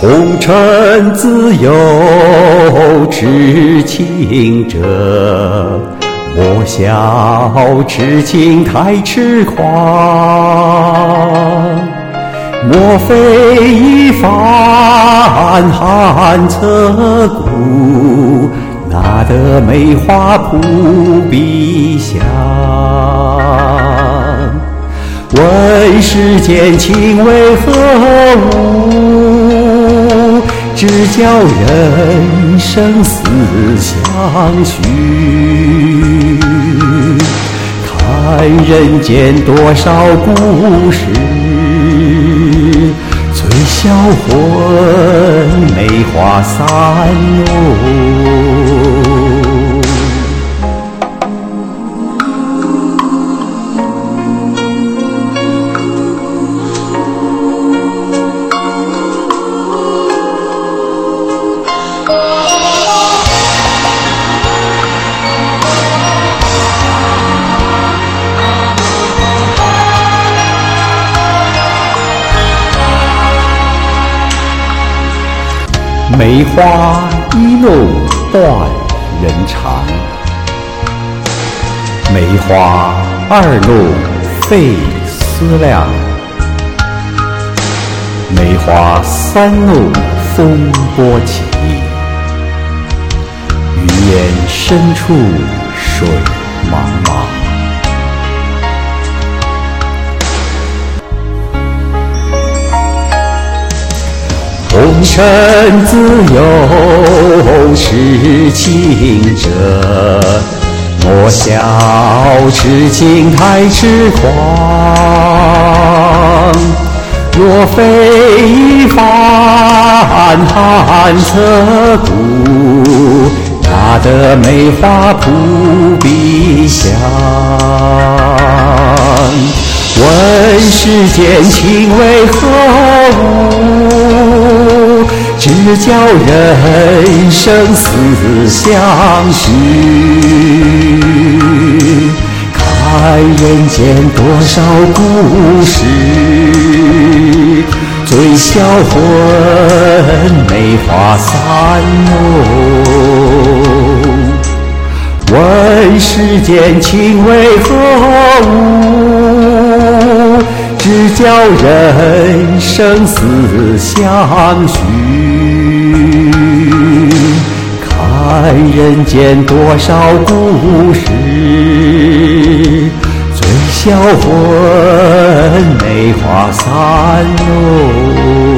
红尘自有痴情者，莫笑痴情太痴狂。莫非一番寒彻骨，哪得梅花扑鼻香。问世间情为何物，只教人生死相许。看人间多少故事，醉销魂，梅花散落。梅花一弄断人肠，梅花二弄费思量，梅花三弄风波起，鱼烟深处水茫茫。红尘自有痴情者，莫笑痴情太痴狂。若非一番寒彻骨，哪得梅花扑鼻香。问世间情为何物，只教人生死相许。看人间多少故事，醉销魂，梅花散落。问世间情为何物，只教人生死相许。看人间多少故事，醉销魂，梅花散落。